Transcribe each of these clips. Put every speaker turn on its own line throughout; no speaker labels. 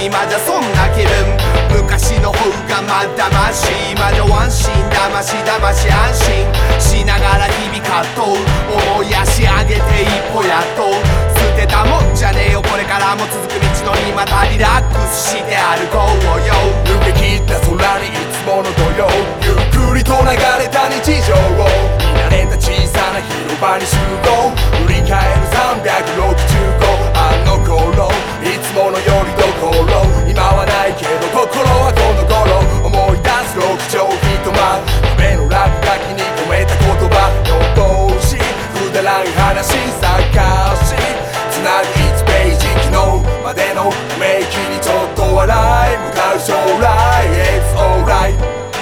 今じゃそんな気分。昔の方がまだまし、魔女安心だましだまし安心しながら日々葛藤思い足上げて一歩やっと捨てたもんじゃねえよこれからも続く道のりまたリラックスして歩こうよ。
抜け切った空にいつもの土曜ゆっくりと流れた日常を見慣れた小さな広場に集合振り返る365あの頃いつものよりどころ今はないけど心はこの頃思い出す六畳一間壁の落書きに込めた言葉夜通しくだらん話探しつなぐ1ページ昨日までのため息にちょっと笑い向かう将来 It's alright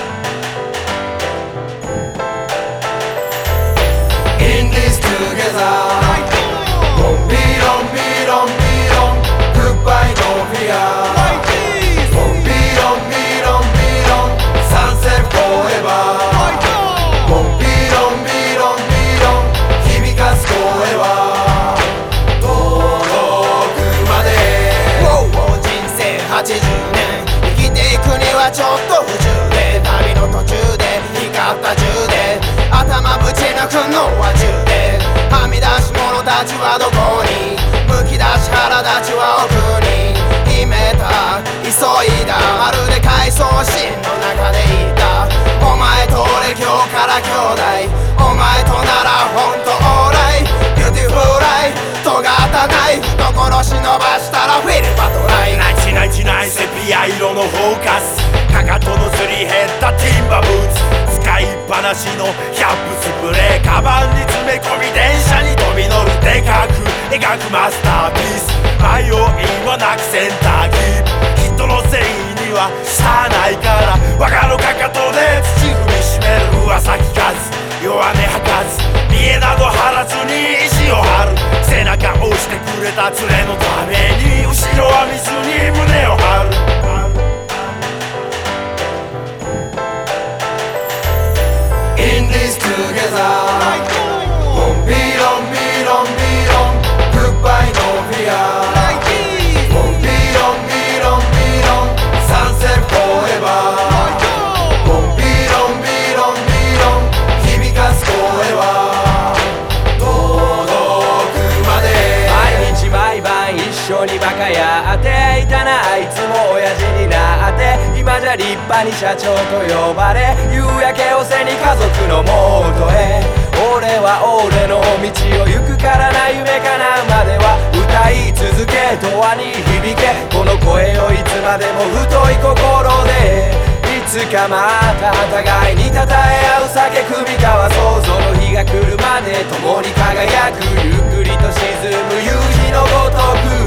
In this together Don't be don't be don't be don't Goodbye no fear Don't be don't be don't be don't Sunset forever Don't be don't be don't be don't 響かす声は遠くまで
もう人生80年生きていくにはちょっと不自由で旅の途中で光った充電頭ぶち抜くのは銃ではみ出し者たちはどこにむき出し腹立ちは奥に秘めた急いだまるで回想シーンの中でいたお前と俺今日から兄弟お前とならほんとオーライビューティフルライ尖ったナイフと殺し伸ばしたらフィルバトライ
ナイチナイチナイセピア色のフォーカスかかとのすり減ったティンバーブーツ使いっぱなしの100分スプレーカバンに詰め込み電車に飛び乗るでかく描くマスターピース迷いはなくセンターキープ人の繊維には下ないから我がのかかとで土踏みしめる噂聞かず弱音吐かず見栄など張らずに意地を張る背中押してくれた連れのために後ろは見ずに胸を張る
In this together Don't be don't be don't be don't Goodbye no fear Don't be don't be don't be don't Sunset forever Don't be don't be don't be don't 響かす声は届くまで
毎日毎晩一緒にバカやっていたなあいつも親父になって今じゃ立派に社長と呼ばれ夕焼けを背に家族のもとへ俺は俺の道を行くからな夢かなうまでは歌い続け永遠に響けこの声をいつまでも太い心でいつかまた互いに称え合う酒組み交わそうその日が来るまで共に輝くゆっくりと沈む夕日のごとく